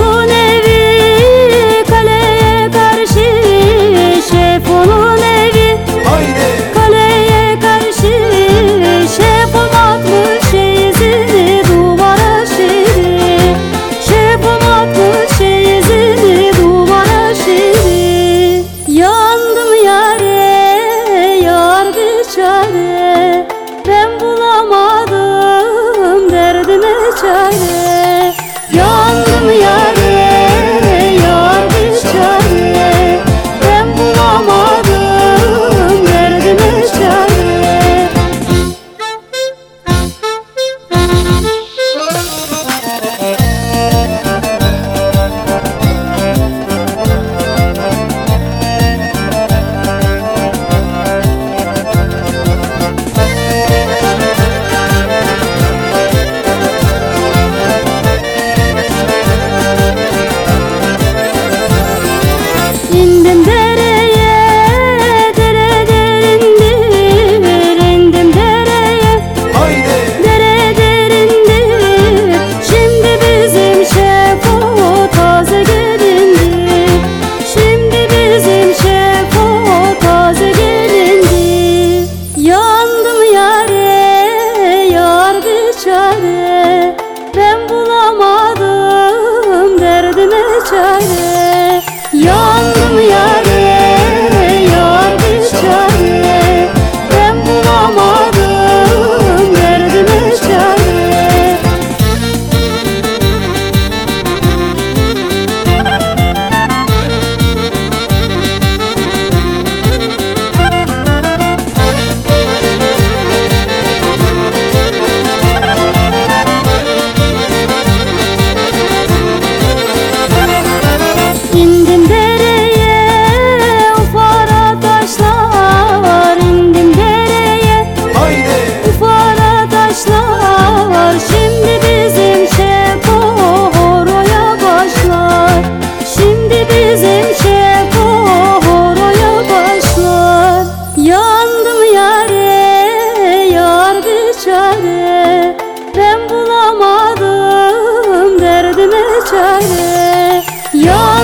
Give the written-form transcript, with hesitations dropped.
onun evi kaleye karşı, şef onun evi kaleye karşı. Şefim atmış izini duvara şirin, şefim atmış izini duvara şirin. Yandım yare, yar bir çare, ben bulamadım derdime çare. Yandım yare, yar bir çare, ben bulamadım derdime çare. İndim dereye, dere derindir. İndim dereye, dere derindir. Şimdi bizim şef o taze gelindir. Şimdi bizim şef o taze gelindir. Yandım yare, yar bir çare, ben bulamadım derdime çare. Yandım yare, yar bir çare, ben bulamadım derdime çare. İndim dereye, ufara taşlar, indim dereye, ufara taşlar. Şimdi bizim şef o horoya başlar, şimdi bizim şef o horoya başlar. Yandım yare, yar bir çare, ben bulamadım derdime çare.